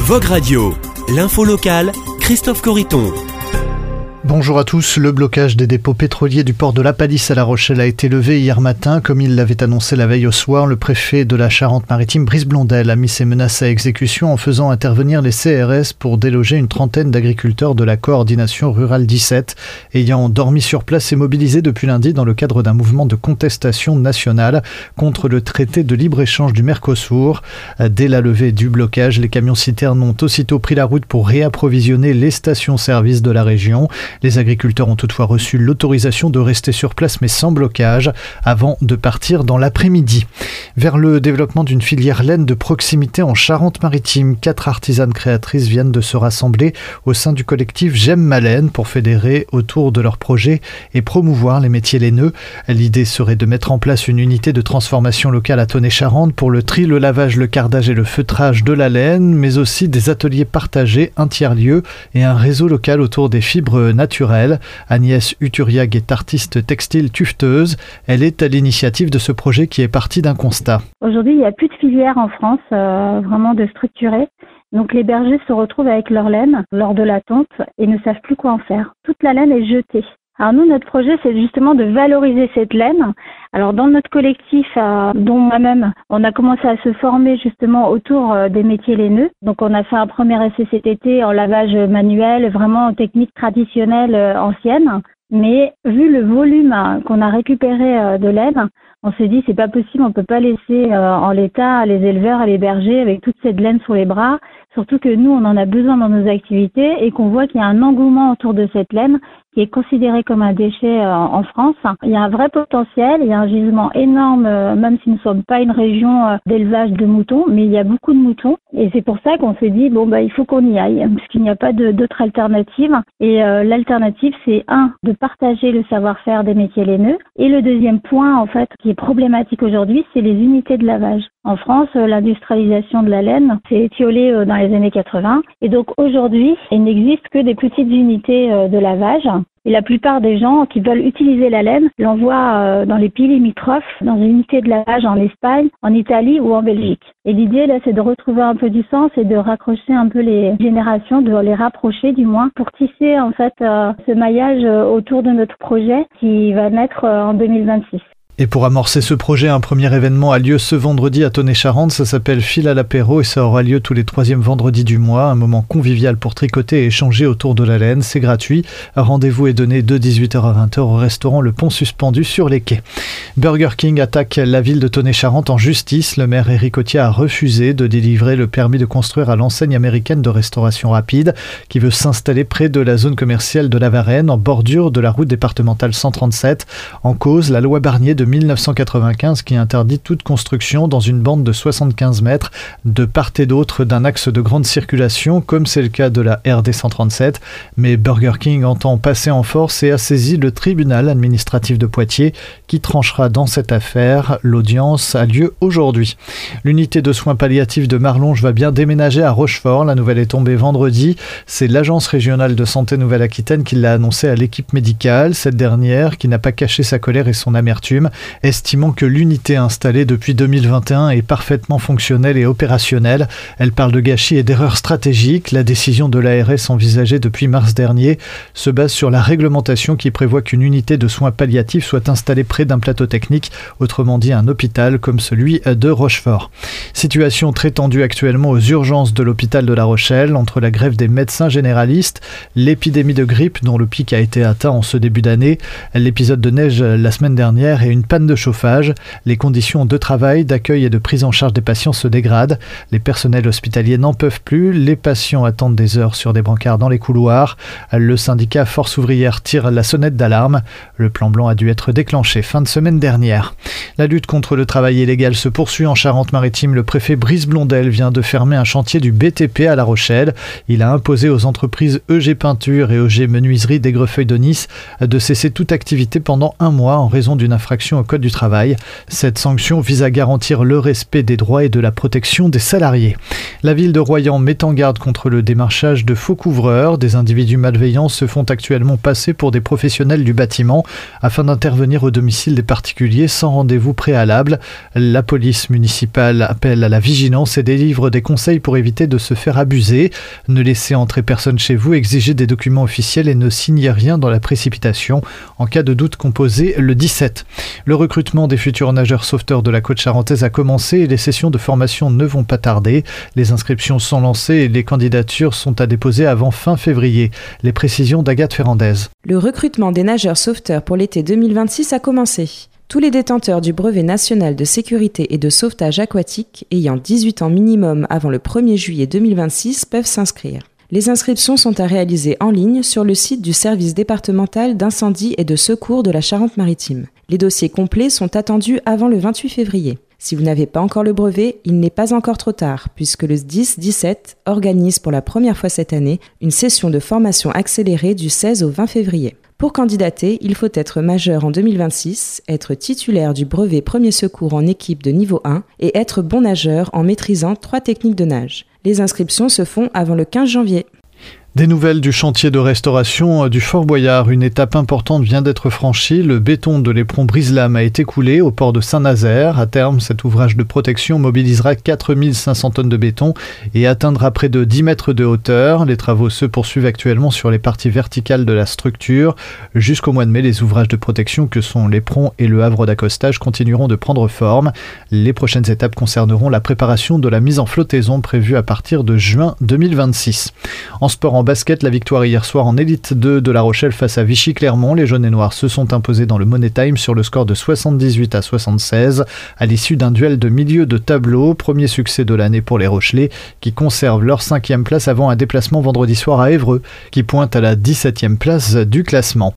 Vogue Radio, l'info locale, Christophe Corriton. Bonjour à tous. Le blocage des dépôts pétroliers du port de La Palisse à La Rochelle a été levé hier matin. Comme il l'avait annoncé la veille au soir, le préfet de la Charente-Maritime, Brice Blondel, a mis ses menaces à exécution en faisant intervenir les CRS pour déloger une trentaine d'agriculteurs de la coordination rurale 17, ayant dormi sur place et mobilisés depuis lundi dans le cadre d'un mouvement de contestation nationale contre le traité de libre-échange du Mercosur. Dès la levée du blocage, les camions-citernes ont aussitôt pris la route pour réapprovisionner les stations-service de la région. Les agriculteurs ont toutefois reçu l'autorisation de rester sur place mais sans blocage avant de partir dans l'après-midi. Vers le développement d'une filière laine de proximité en Charente-Maritime, 4 artisanes créatrices viennent de se rassembler au sein du collectif J'aime ma laine pour fédérer autour de leur projet et promouvoir les métiers laineux. L'idée serait de mettre en place une unité de transformation locale à Tonnet-Charente pour le tri, le lavage, le cardage et le feutrage de la laine, mais aussi des ateliers partagés, un tiers-lieu et un réseau local autour des fibres naturelles. Agnès Uturiag est artiste textile tufteuse. Elle est à l'initiative de ce projet qui est parti d'un constat. Aujourd'hui, il n'y a plus de filière en France vraiment de structurée. Donc les bergers se retrouvent avec leur laine lors de la tonte et ne savent plus quoi en faire. Toute la laine est jetée. Alors nous, notre projet, c'est justement de valoriser cette laine. Alors dans notre collectif, dont moi-même, on a commencé à se former justement autour des métiers laineux. Donc on a fait un premier essai cet été en lavage manuel, vraiment en technique traditionnelle ancienne. Mais vu le volume qu'on a récupéré de laine, on s'est dit c'est pas possible, on peut pas laisser en l'état les éleveurs et les bergers avec toute cette laine sur les bras. Surtout que nous, on en a besoin dans nos activités et qu'on voit qu'il y a un engouement autour de cette laine qui est considéré comme un déchet en France. Il y a un vrai potentiel, il y a un gisement énorme, même si nous ne sommes pas une région d'élevage de moutons, mais il y a beaucoup de moutons. Et c'est pour ça qu'on s'est dit, il faut qu'on y aille, parce qu'il n'y a pas d'autre alternative. Et l'alternative, c'est de partager le savoir-faire des métiers laineux. Et le deuxième point, en fait, qui est problématique aujourd'hui, c'est les unités de lavage. En France, l'industrialisation de la laine s'est étiolée dans les années 80. Et donc aujourd'hui, il n'existe que des petites unités de lavage. Et la plupart des gens qui veulent utiliser la laine l'envoient dans les pays limitrophes, dans une unité de lavage en Espagne, en Italie ou en Belgique. Et l'idée, là, c'est de retrouver un peu du sens et de raccrocher un peu les générations, de les rapprocher du moins, pour tisser en fait ce maillage autour de notre projet qui va naître en 2026. Et pour amorcer ce projet, un premier événement a lieu ce vendredi à Tonnet-Charente. Ça s'appelle Fil à l'apéro et ça aura lieu tous les 3e vendredis du mois. Un moment convivial pour tricoter et échanger autour de la laine. C'est gratuit. Rendez-vous est donné de 18h à 20h au restaurant Le Pont Suspendu sur les quais. Burger King attaque la ville de Tonnet-Charente en justice. Le maire Éric Cottier a refusé de délivrer le permis de construire à l'enseigne américaine de restauration rapide qui veut s'installer près de la zone commerciale de la Varenne en bordure de la route départementale 137. En cause, la loi Barnier de 1995 qui interdit toute construction dans une bande de 75 mètres de part et d'autre d'un axe de grande circulation, comme c'est le cas de la RD 137. Mais Burger King entend passer en force et a saisi le tribunal administratif de Poitiers qui tranchera dans cette affaire. L'audience a lieu aujourd'hui. L'unité de soins palliatifs de Marlonge va bien déménager à Rochefort. La nouvelle est tombée vendredi. C'est l'Agence régionale de santé Nouvelle-Aquitaine qui l'a annoncé à l'équipe médicale. Cette dernière, qui n'a pas caché sa colère et son amertume, estimant que l'unité installée depuis 2021 est parfaitement fonctionnelle et opérationnelle. Elle parle de gâchis et d'erreurs stratégiques. La décision de l'ARS envisagée depuis mars dernier se base sur la réglementation qui prévoit qu'une unité de soins palliatifs soit installée près d'un plateau technique, autrement dit un hôpital comme celui de Rochefort. Situation très tendue actuellement aux urgences de l'hôpital de La Rochelle, entre la grève des médecins généralistes, l'épidémie de grippe dont le pic a été atteint en ce début d'année, l'épisode de neige la semaine dernière et une panne de chauffage. Les conditions de travail, d'accueil et de prise en charge des patients se dégradent. Les personnels hospitaliers n'en peuvent plus. Les patients attendent des heures sur des brancards dans les couloirs. Le syndicat Force ouvrière tire la sonnette d'alarme. Le plan blanc a dû être déclenché fin de semaine dernière. La lutte contre le travail illégal se poursuit en Charente-Maritime. Le préfet Brice Blondel vient de fermer un chantier du BTP à La Rochelle. Il a imposé aux entreprises EG Peinture et EG Menuiserie d'Aigrefeuille de Nice de cesser toute activité pendant 1 mois en raison d'une infraction infraction au code du travail. Cette sanction vise à garantir le respect des droits et de la protection des salariés. La ville de Royan met en garde contre le démarchage de faux couvreurs. Des individus malveillants se font actuellement passer pour des professionnels du bâtiment afin d'intervenir au domicile des particuliers sans rendez-vous préalable. La police municipale appelle à la vigilance et délivre des conseils pour éviter de se faire abuser. Ne laissez entrer personne chez vous, exigez des documents officiels et ne signez rien dans la précipitation. En cas de doute, composez le 17. Le recrutement des futurs nageurs sauveteurs de la côte charentaise a commencé et les sessions de formation ne vont pas tarder. Les inscriptions sont lancées et les candidatures sont à déposer avant fin février. Les précisions d'Agathe Ferrandez. Le recrutement des nageurs sauveteurs pour l'été 2026 a commencé. Tous les détenteurs du brevet national de sécurité et de sauvetage aquatique ayant 18 ans minimum avant le 1er juillet 2026 peuvent s'inscrire. Les inscriptions sont à réaliser en ligne sur le site du service départemental d'incendie et de secours de la Charente-Maritime. Les dossiers complets sont attendus avant le 28 février. Si vous n'avez pas encore le brevet, il n'est pas encore trop tard, puisque le 10-17 organise pour la première fois cette année une session de formation accélérée du 16 au 20 février. Pour candidater, il faut être majeur en 2026, être titulaire du brevet premier secours en équipe de niveau 1 et être bon nageur en maîtrisant 3 techniques de nage. Les inscriptions se font avant le 15 janvier. Des nouvelles du chantier de restauration du Fort Boyard. Une étape importante vient d'être franchie. Le béton de l'éperon Brise-Lames a été coulé au port de Saint-Nazaire. À terme, cet ouvrage de protection mobilisera 4500 tonnes de béton et atteindra près de 10 mètres de hauteur. Les travaux se poursuivent actuellement sur les parties verticales de la structure. Jusqu'au mois de mai, les ouvrages de protection que sont l'éperon et le havre d'accostage continueront de prendre forme. Les prochaines étapes concerneront la préparation de la mise en flottaison prévue à partir de juin 2026. En sport en basket, la victoire hier soir en Élite 2 de La Rochelle face à Vichy-Clermont. Les jaunes et noirs se sont imposés dans le Money Time sur le score de 78-76 à l'issue d'un duel de milieu de tableau. Premier succès de l'année pour les Rochelais qui conservent leur 5e place avant un déplacement vendredi soir à Évreux qui pointe à la 17e place du classement.